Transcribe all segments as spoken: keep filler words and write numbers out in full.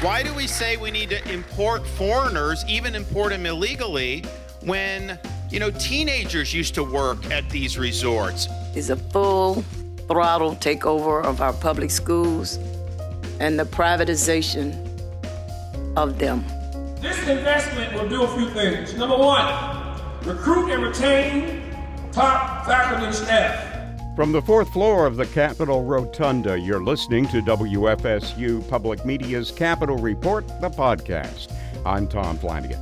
Why do we say we need to import foreigners, even import them illegally, when, you know, teenagers used to work at these resorts? It's a full throttle takeover of our public schools and the privatization of them. This investment will do a few things. Number one, recruit and retain top faculty and staff. From the fourth floor of the Capitol Rotunda, you're listening to W F S U Public Media's Capitol Report, the podcast. I'm Tom Flanagan.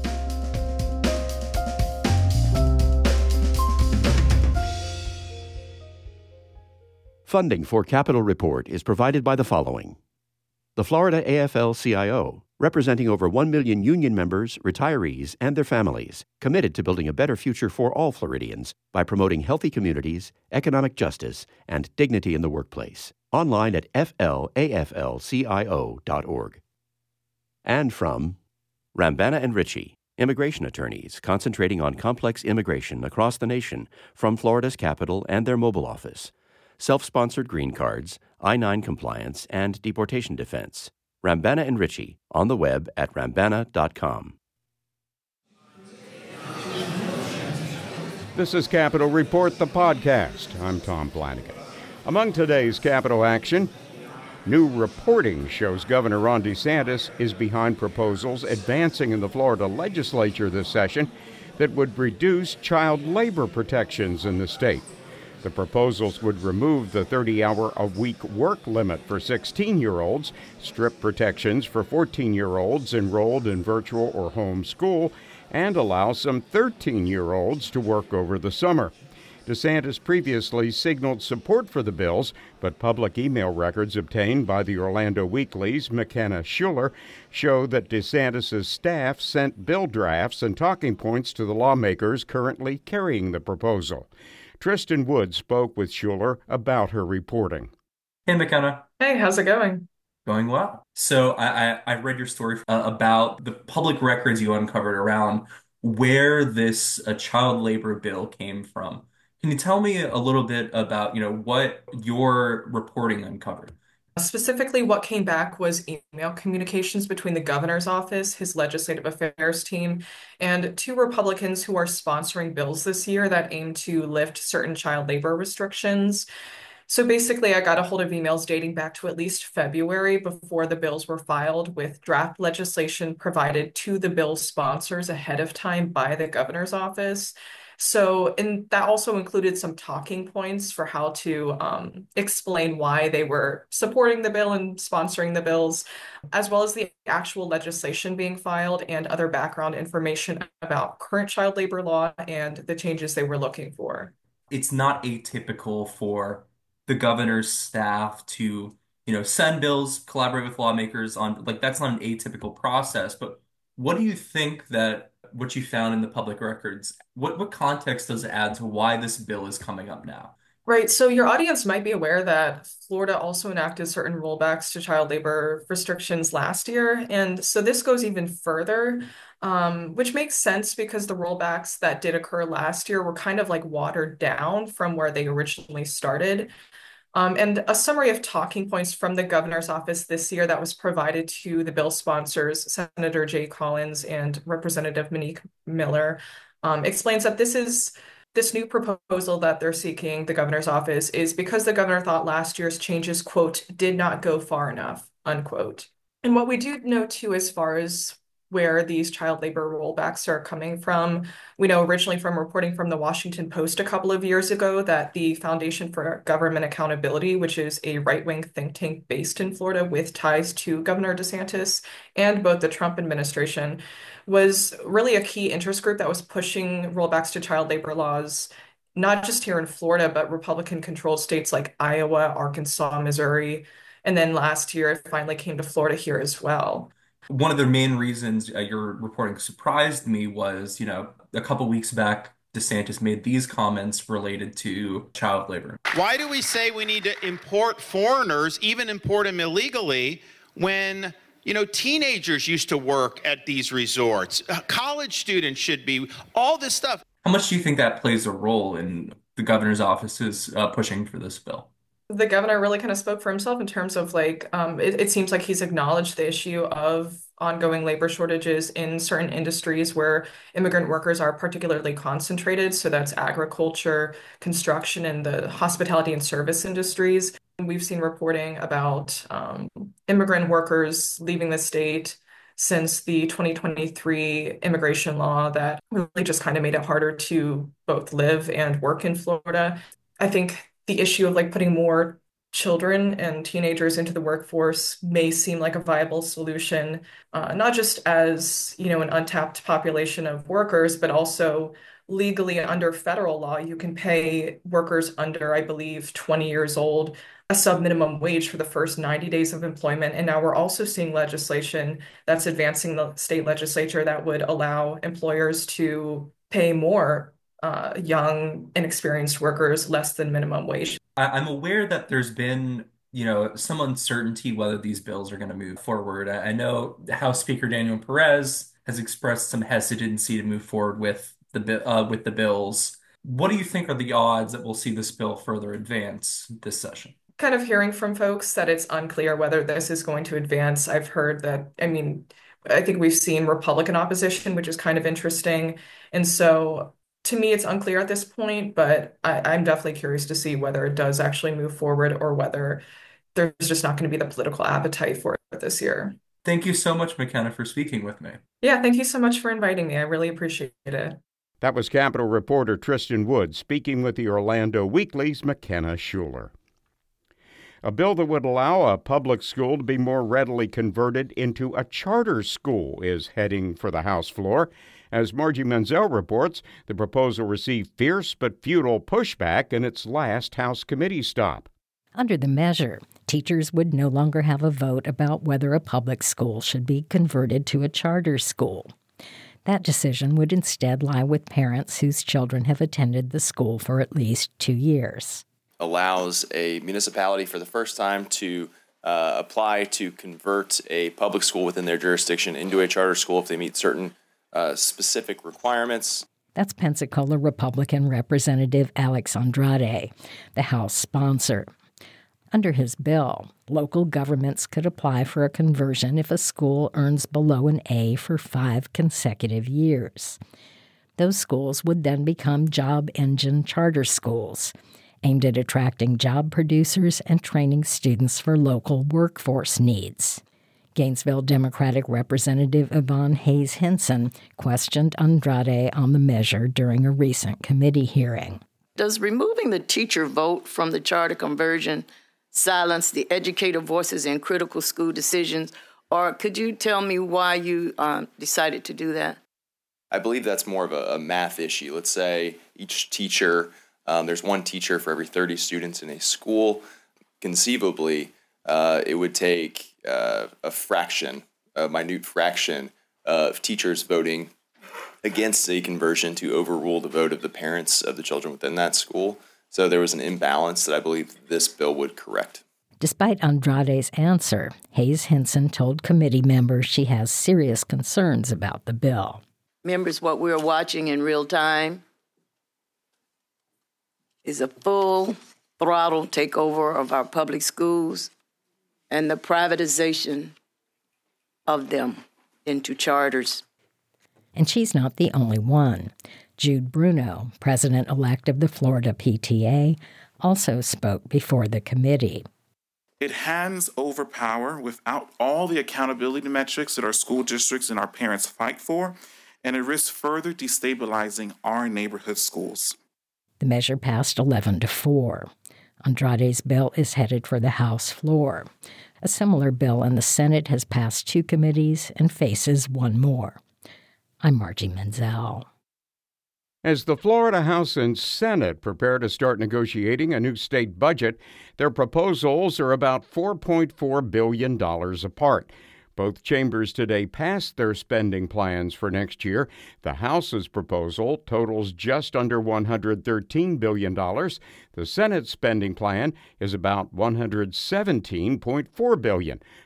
Funding for Capitol Report is provided by the following. The Florida A F L C I O, representing over one million union members, retirees, and their families, committed to building a better future for all Floridians by promoting healthy communities, economic justice, and dignity in the workplace. Online at f l a f l c i o dot org. And from Rambana and Ritchie, immigration attorneys concentrating on complex immigration across the nation from Florida's capital and their mobile office. Self-sponsored green cards, I nine compliance, and deportation defense. Rambana and Ritchie, on the web at rambana dot com. This is Capitol Report, the podcast. I'm Tom Flanagan. Among today's Capitol action, new reporting shows Governor Ron DeSantis is behind proposals advancing in the Florida legislature this session that would reduce child labor protections in the state. The proposals would remove the thirty-hour-a-week work limit for sixteen-year-olds, strip protections for fourteen-year-olds enrolled in virtual or home school, and allow some thirteen-year-olds to work over the summer. DeSantis previously signaled support for the bills, but public email records obtained by the Orlando Weekly's McKenna Schuler show that DeSantis' staff sent bill drafts and talking points to the lawmakers currently carrying the proposal. Tristan Wood spoke with Schuler about her reporting. Hey, McKenna. Hey, how's it going? Going well. So I, I, I read your story uh, about the public records you uncovered around where this uh, child labor bill came from. Can you tell me a little bit about, you know, what your reporting uncovered? Specifically, what came back was email communications between the governor's office, his legislative affairs team, and two Republicans who are sponsoring bills this year that aim to lift certain child labor restrictions. So basically, I got a hold of emails dating back to at least February before the bills were filed, with draft legislation provided to the bill sponsors ahead of time by the governor's office. So, and that also included some talking points for how to um, explain why they were supporting the bill and sponsoring the bills, as well as the actual legislation being filed and other background information about current child labor law and the changes they were looking for. It's not atypical for the governor's staff to, you know, send bills, collaborate with lawmakers on, like, that's not an atypical process. But what do you think that what you found in the public records, what, what context does it add to why this bill is coming up now? Right. So your audience might be aware that Florida also enacted certain rollbacks to child labor restrictions last year. And so this goes even further, um, which makes sense because the rollbacks that did occur last year were kind of like watered down from where they originally started. Um, and a summary of talking points from the governor's office this year that was provided to the bill sponsors, Senator Jay Collins and Representative Monique Miller, um, explains that this is this new proposal that they're seeking, the governor's office, is because the governor thought last year's changes, quote, did not go far enough, unquote. And what we do know, too, as far as where these child labor rollbacks are coming from. We know originally from reporting from the Washington Post a couple of years ago that the Foundation for Government Accountability, which is a right-wing think tank based in Florida with ties to Governor DeSantis and both the Trump administration, was really a key interest group that was pushing rollbacks to child labor laws, not just here in Florida, but Republican-controlled states like Iowa, Arkansas, Missouri, and then last year it finally came to Florida here as well. One of the main reasons uh, your reporting surprised me was, you know, a couple weeks back, DeSantis made these comments related to child labor. Why do we say we need to import foreigners, even import them illegally, when, you know, teenagers used to work at these resorts? Uh, college students should be, all this stuff. How much do you think that plays a role in the governor's office's uh, pushing for this bill? The governor really kind of spoke for himself in terms of like, um, it, it seems like he's acknowledged the issue of ongoing labor shortages in certain industries where immigrant workers are particularly concentrated. So that's agriculture, construction, and the hospitality and service industries. We've seen reporting about um, immigrant workers leaving the state since the twenty twenty-three immigration law that really just kind of made it harder to both live and work in Florida. I think the issue of like putting more children and teenagers into the workforce may seem like a viable solution, uh, not just as, you know, an untapped population of workers, but also legally under federal law, you can pay workers under, I believe, twenty years old a sub-minimum wage for the first ninety days of employment. And now we're also seeing legislation that's advancing the state legislature that would allow employers to pay more uh, young, inexperienced workers less than minimum wage. I, I'm aware that there's been, you know, some uncertainty whether these bills are going to move forward. I, I know House Speaker Daniel Perez has expressed some hesitancy to move forward with the bi- uh, with the bills. What do you think are the odds that we'll see this bill further advance this session? Kind of hearing from folks that it's unclear whether this is going to advance. I've heard that, I mean, I think we've seen Republican opposition, which is kind of interesting. And so to me, it's unclear at this point, but I, I'm definitely curious to see whether it does actually move forward or whether there's just not going to be the political appetite for it this year. Thank you so much, McKenna, for speaking with me. Yeah, thank you so much for inviting me. I really appreciate it. That was Capitol reporter Tristan Wood speaking with the Orlando Weekly's McKenna Schuler. A bill that would allow a public school to be more readily converted into a charter school is heading for the House floor. As Margie Menzel reports, the proposal received fierce but futile pushback in its last House committee stop. Under the measure, teachers would no longer have a vote about whether a public school should be converted to a charter school. That decision would instead lie with parents whose children have attended the school for at least two years. Allows a municipality for the first time to uh, apply to convert a public school within their jurisdiction into a charter school if they meet certain uh, specific requirements. That's Pensacola Republican Representative Alex Andrade, the House sponsor. Under his bill, local governments could apply for a conversion if a school earns below an A for five consecutive years. Those schools would then become job engine charter schools, aimed at attracting job producers and training students for local workforce needs. Gainesville Democratic Representative Yvonne Hayes Henson questioned Andrade on the measure during a recent committee hearing. Does removing the teacher vote from the charter conversion silence the educator voices in critical school decisions? Or could you tell me why you um, decided to do that? I believe that's more of a, a math issue. Let's say each teacher, um, there's one teacher for every thirty students in a school. Conceivably, uh, it would take uh, a fraction, a minute fraction of teachers voting against a conversion to overrule the vote of the parents of the children within that school. So there was an imbalance that I believe this bill would correct. Despite Andrade's answer, Hayes Henson told committee members she has serious concerns about the bill. Members, what we're watching in real time is a full throttle takeover of our public schools and the privatization of them into charters. And she's not the only one. Jude Bruno, president-elect of the Florida P T A, also spoke before the committee. It hands over power without all the accountability metrics that our school districts and our parents fight for, and it risks further destabilizing our neighborhood schools. The measure passed eleven to four. Andrade's bill is headed for the House floor. A similar bill in the Senate has passed two committees and faces one more. I'm Margie Menzel. As the Florida House and Senate prepare to start negotiating a new state budget, their proposals are about four point four billion dollars apart. Both chambers today passed their spending plans for next year. The House's proposal totals just under one hundred thirteen billion dollars. The Senate's spending plan is about one hundred seventeen point four billion dollars.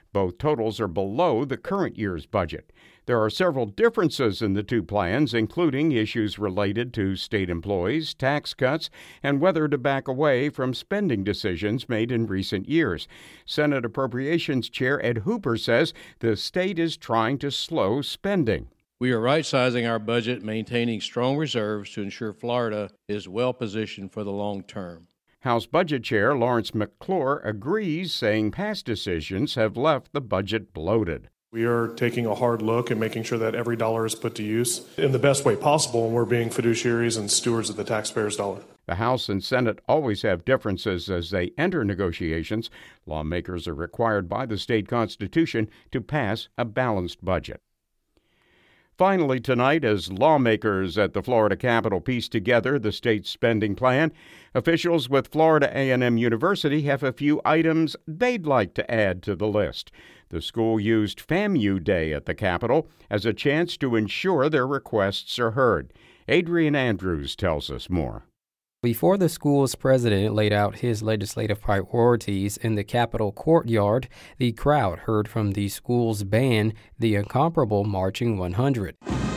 Both totals are below the current year's budget. There are several differences in the two plans, including issues related to state employees, tax cuts, and whether to back away from spending decisions made in recent years. Senate Appropriations Chair Ed Hooper says the state is trying to slow spending. We are right-sizing our budget, maintaining strong reserves to ensure Florida is well-positioned for the long term. House Budget Chair Lawrence McClure agrees, saying past decisions have left the budget bloated. We are taking a hard look and making sure that every dollar is put to use in the best way possible, and we're being fiduciaries and stewards of the taxpayers' dollar. The House and Senate always have differences as they enter negotiations. Lawmakers are required by the state constitution to pass a balanced budget. Finally tonight, as lawmakers at the Florida Capitol piece together the state's spending plan, officials with Florida A and M University have a few items they'd like to add to the list. The school used FAMU Day at the Capitol as a chance to ensure their requests are heard. Adrian Andrews tells us more. Before the school's president laid out his legislative priorities in the Capitol courtyard, the crowd heard from the school's band, the incomparable Marching one hundred.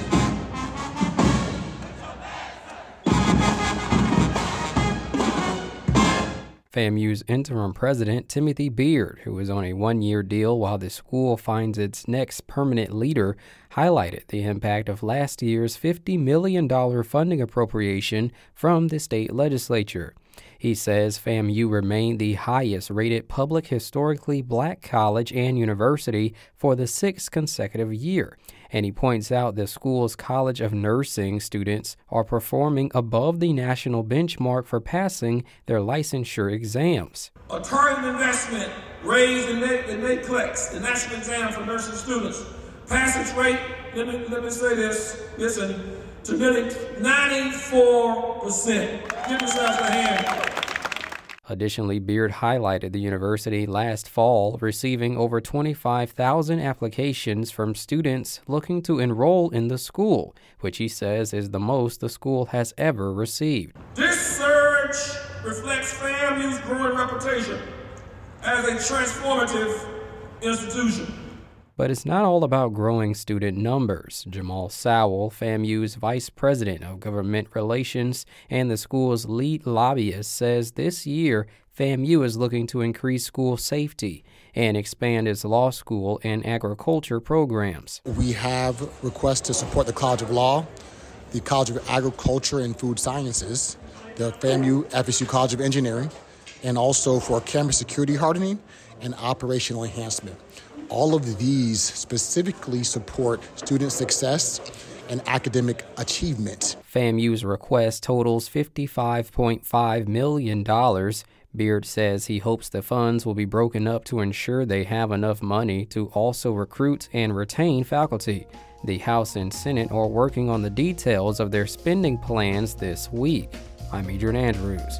FAMU's interim president, Timothy Beard, who is on a one-year deal while the school finds its next permanent leader, highlighted the impact of last year's fifty million dollars funding appropriation from the state legislature. He says FAMU remained the highest-rated public historically black college and university for the sixth consecutive year. And he points out the school's College of Nursing students are performing above the national benchmark for passing their licensure exams. A targeted investment raised the NAECLEX, the national exam for nursing students. Passage rate, let me, let me say this, listen, to nearly ninety-four percent. Give yourselves a hand. Additionally, Beard highlighted the university last fall receiving over twenty-five thousand applications from students looking to enroll in the school, which he says is the most the school has ever received. This surge reflects FAMU's growing reputation as a transformative institution. But it's not all about growing student numbers. Jamal Sowell, FAMU's vice president of government relations and the school's lead lobbyist, says this year FAMU is looking to increase school safety and expand its law school and agriculture programs. We have requests to support the College of Law, the College of Agriculture and Food Sciences, the FAMU F S U College of Engineering, and also for campus security hardening and operational enhancement. All of these specifically support student success and academic achievement. FAMU's request totals fifty-five point five million dollars. Beard says he hopes the funds will be broken up to ensure they have enough money to also recruit and retain faculty. The House and Senate are working on the details of their spending plans this week. I'm Adrian Andrews.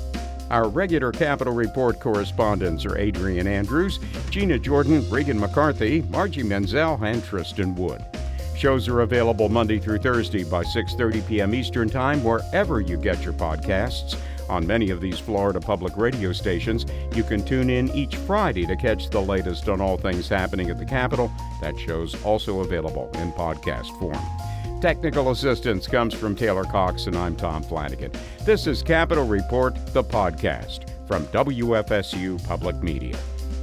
Our regular Capitol Report correspondents are Adrian Andrews, Gina Jordan, Regan McCarthy, Margie Menzel, and Tristan Wood. Shows are available Monday through Thursday by six thirty p.m. Eastern Time wherever you get your podcasts. On many of these Florida public radio stations, you can tune in each Friday to catch the latest on all things happening at the Capitol. That show's also available in podcast form. Technical assistance comes from Taylor Cox, and I'm Tom Flanagan. This is Capitol Report, the podcast from W F S U Public Media.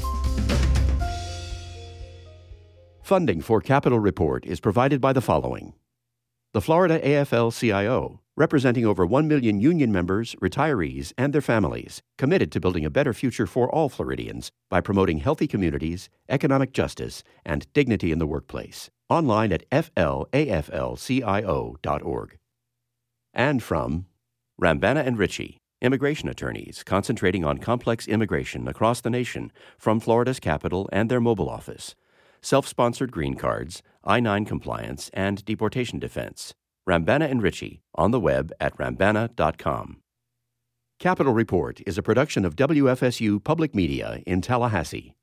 Funding for Capitol Report is provided by the following. The Florida A F L C I O, representing over one million union members, retirees, and their families, committed to building a better future for all Floridians by promoting healthy communities, economic justice, and dignity in the workplace. Online at f l a f l c i o dot org. And from Rambana and Ritchie, immigration attorneys concentrating on complex immigration across the nation from Florida's capital and their mobile office. Self-sponsored green cards, I nine compliance, and deportation defense. Rambana and Ritchie, on the web at rambana dot com. Capitol Report is a production of W F S U Public Media in Tallahassee.